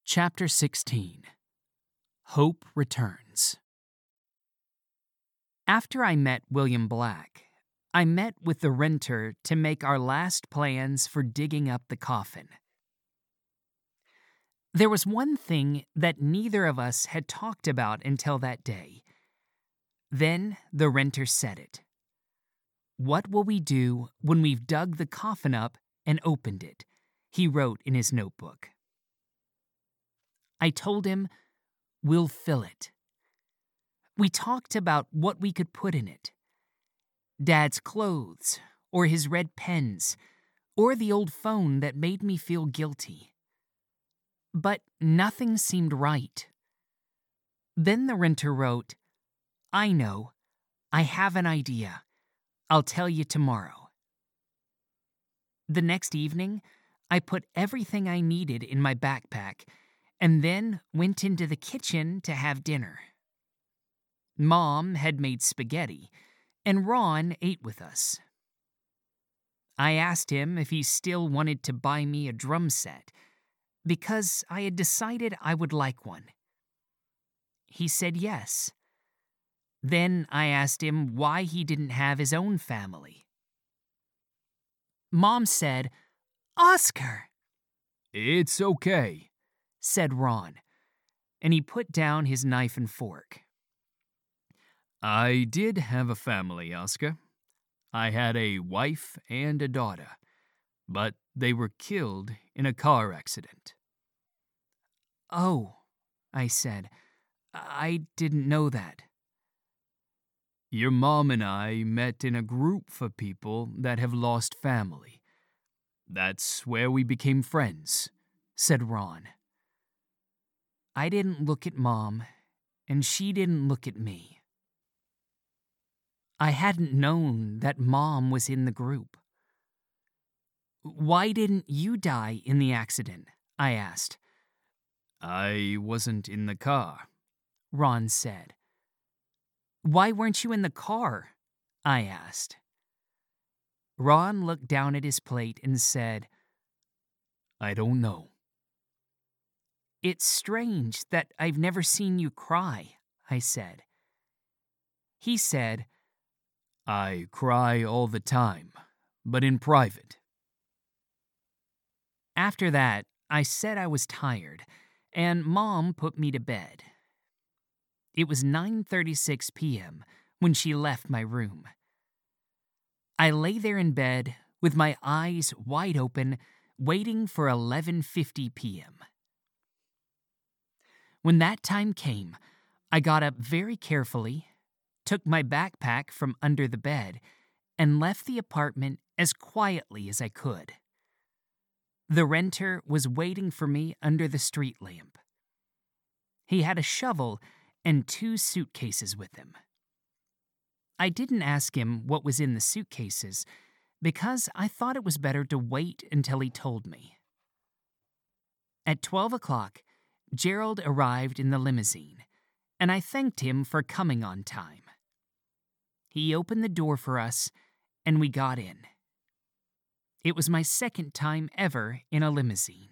Chapter 16. Hope Returns. After I met William Black, I met with the renter to make our last plans for digging up the coffin. There was one thing that neither of us had talked about until that day. Then the renter said it. "What will we do when we've dug the coffin up and opened it?" he wrote in his notebook. I told him, "We'll fill it." We talked about what we could put in it. Dad's clothes, or his red pens, or the old phone that made me feel guilty. But nothing seemed right. Then the renter wrote, "I know. I have an idea. I'll tell you tomorrow." The next evening, I put everything I needed in my backpack and then went into the kitchen to have dinner. Mom had made spaghetti, and Ron ate with us. I asked him if he still wanted to buy me a drum set, because I had decided I would like one. He said yes. Then I asked him why he didn't have his own family. Mom said, "Oscar!" "It's okay," said Ron, and he put down his knife and fork. "I did have a family, Oscar. I had a wife and a daughter, but they were killed in a car accident." "Oh," I said, "I didn't know that." Your mom and I met in a group for people that have lost family. That's where we became friends," said Ron. I didn't look at Mom, and she didn't look at me. I hadn't known that Mom was in the group. "Why didn't you die in the accident?" I asked. "I wasn't in the car," Ron said. "Why weren't you in the car?" I asked. Ron looked down at his plate and said, "I don't know." "It's strange that I've never seen you cry," I said. He said, "I cry all the time, but in private." After that, I said I was tired, and Mom put me to bed. It was 9:36 p.m. when she left my room. I lay there in bed with my eyes wide open, waiting for 11:50 p.m. When that time came, I got up very carefully, took my backpack from under the bed, and left the apartment as quietly as I could. The renter was waiting for me under the street lamp. He had a shovel and 2 suitcases with him. I didn't ask him what was in the suitcases because I thought it was better to wait until he told me. At 12 o'clock, Gerald arrived in the limousine, and I thanked him for coming on time. He opened the door for us, and we got in. It was my second time ever in a limousine.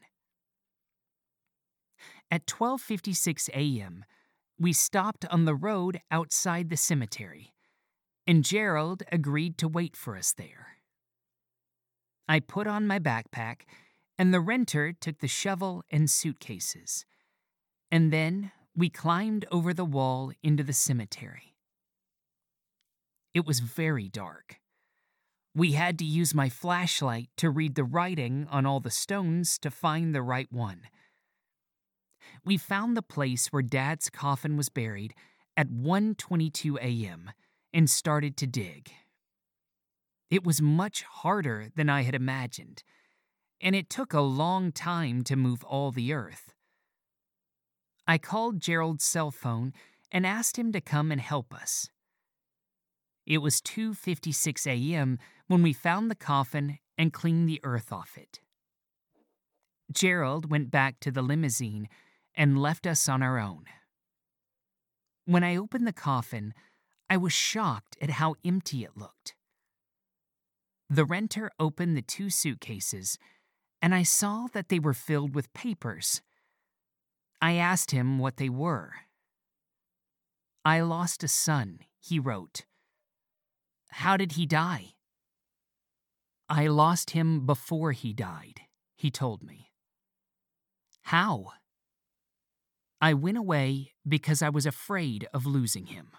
At 12:56 a.m., we stopped on the road outside the cemetery, and Gerald agreed to wait for us there. I put on my backpack, and the renter took the shovel and suitcases, and then we climbed over the wall into the cemetery. It was very dark. We had to use my flashlight to read the writing on all the stones to find the right one. We found the place where Dad's coffin was buried at 1:22 a.m. and started to dig. It was much harder than I had imagined, and it took a long time to move all the earth. I called Gerald's cell phone and asked him to come and help us. It was 2:56 a.m. when we found the coffin and cleaned the earth off it. Gerald went back to the limousine and left us on our own. When I opened the coffin, I was shocked at how empty it looked. The renter opened the 2 suitcases, and I saw that they were filled with papers. I asked him what they were. "I lost a son," he wrote. "How did he die?" "I lost him before he died," he told me. "How?" "I went away because I was afraid of losing him."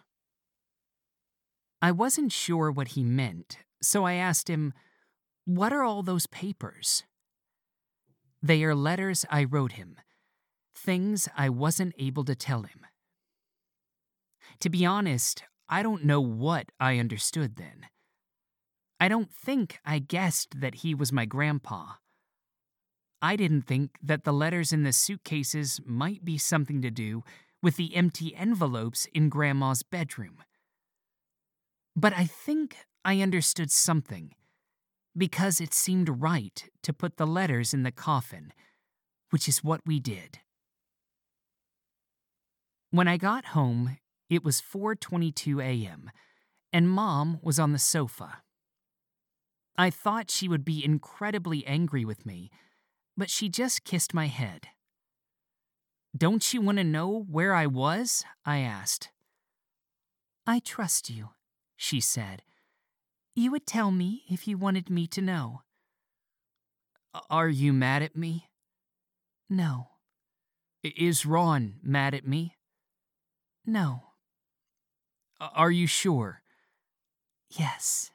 I wasn't sure what he meant, so I asked him, "What are all those papers?" "They are letters I wrote him, things I wasn't able to tell him." To be honest, I don't know what I understood then. I don't think I guessed that he was my grandpa. I didn't think that the letters in the suitcases might be something to do with the empty envelopes in Grandma's bedroom. But I think I understood something, because it seemed right to put the letters in the coffin, which is what we did. When I got home, it was 4:22 a.m., and Mom was on the sofa. I thought she would be incredibly angry with me, but she just kissed my head. "Don't you want to know where I was?" I asked. "I trust you," she said. "You would tell me if you wanted me to know." "Are you mad at me?" "No." Is Ron mad at me?" "No." Are you sure?" "Yes."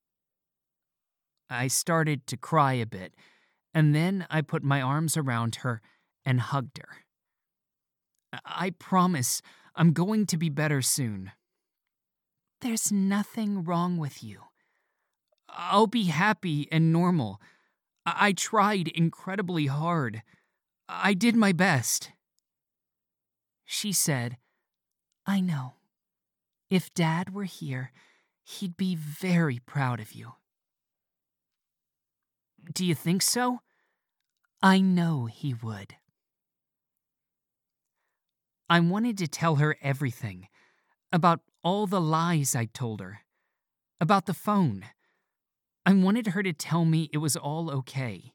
I started to cry a bit, and then I put my arms around her and hugged her. "I promise I'm going to be better soon." "There's nothing wrong with you." "I'll be happy and normal. I tried incredibly hard. I did my best." She said, "I know. If Dad were here, he'd be very proud of you." "Do you think so?" "I know he would." I wanted to tell her everything, about all the lies I'd told her, about the phone. I wanted her to tell me it was all okay.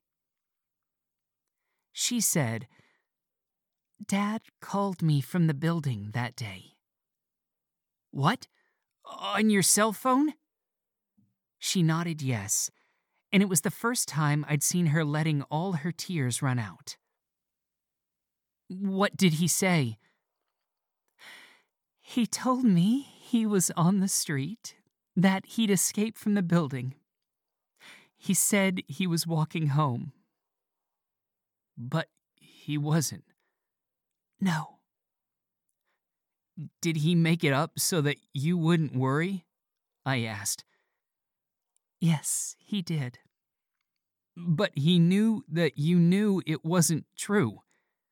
She said, "Dad called me from the building that day." "What? On your cell phone?" She nodded yes, and it was the first time I'd seen her letting all her tears run out. "What did he say?" "He told me he was on the street, that he'd escaped from the building. He said he was walking home." "But he wasn't." "No." "Did he make it up so that you wouldn't worry?" I asked. "Yes, he did." "But he knew that you knew it wasn't true."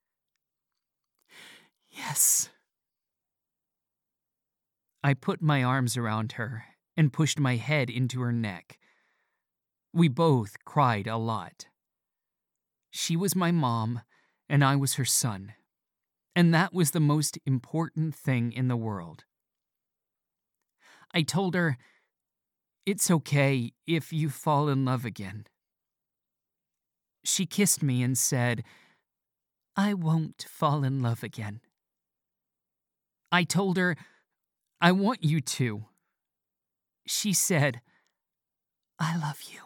"Yes." I put my arms around her and pushed my head into her neck. We both cried a lot. She was my mom, and I was her son. And that was the most important thing in the world. I told her, "It's okay if you fall in love again." She kissed me and said, "I won't fall in love again." I told her, "I want you to." She said, "I love you."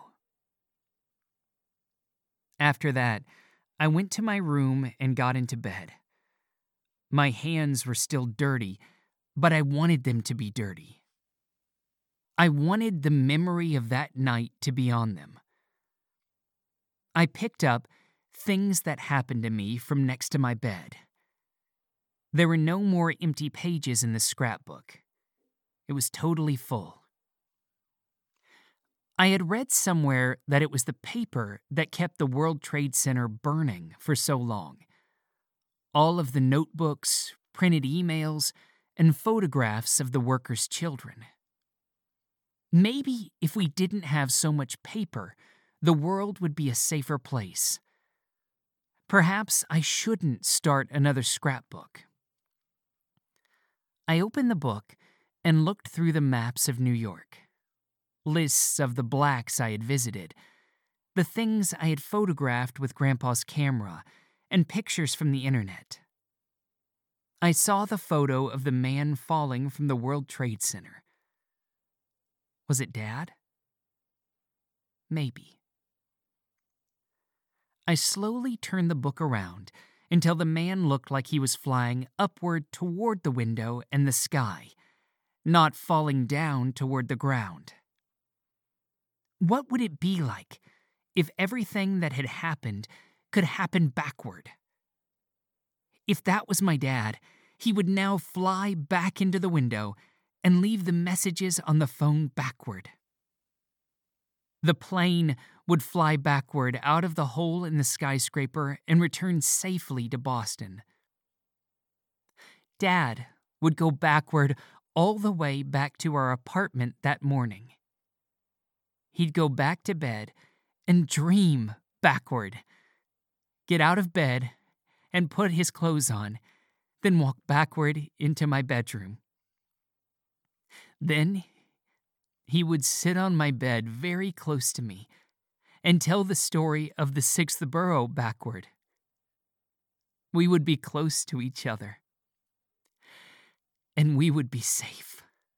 After that, I went to my room and got into bed. My hands were still dirty, but I wanted them to be dirty. I wanted the memory of that night to be on them. I picked up things that happened to me from next to my bed. There were no more empty pages in the scrapbook. It was totally full. I had read somewhere that it was the paper that kept the World Trade Center burning for so long. All of the notebooks, printed emails, and photographs of the workers' children. Maybe if we didn't have so much paper, the world would be a safer place. Perhaps I shouldn't start another scrapbook. I opened the book and looked through the maps of New York. Lists of the blacks I had visited, the things I had photographed with Grandpa's camera, and pictures from the internet. I saw the photo of the man falling from the World Trade Center. Was it Dad? Maybe. I slowly turned the book around until the man looked like he was flying upward toward the window and the sky, not falling down toward the ground. What would it be like if everything that had happened could happen backward? If that was my dad, he would now fly back into the window and leave the messages on the phone backward. The plane would fly backward out of the hole in the skyscraper and return safely to Boston. Dad would go backward all the way back to our apartment that morning. He'd go back to bed and dream backward, get out of bed and put his clothes on, then walk backward into my bedroom. Then he would sit on my bed very close to me and tell the story of the sixth borough backward. We would be close to each other, and we would be safe.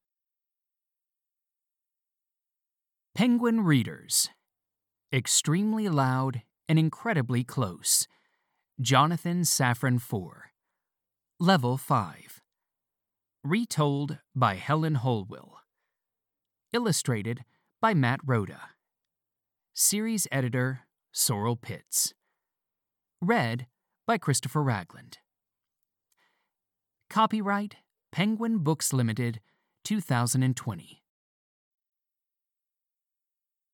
Penguin Readers. Extremely Loud and Incredibly Close. Jonathan Safran Foer. Level 5. Retold by Helen Holwell. Illustrated by Matt Rhoda. Series editor Sorrel Pitts. Read by Christopher Ragland. Copyright Penguin Books Limited, 2020.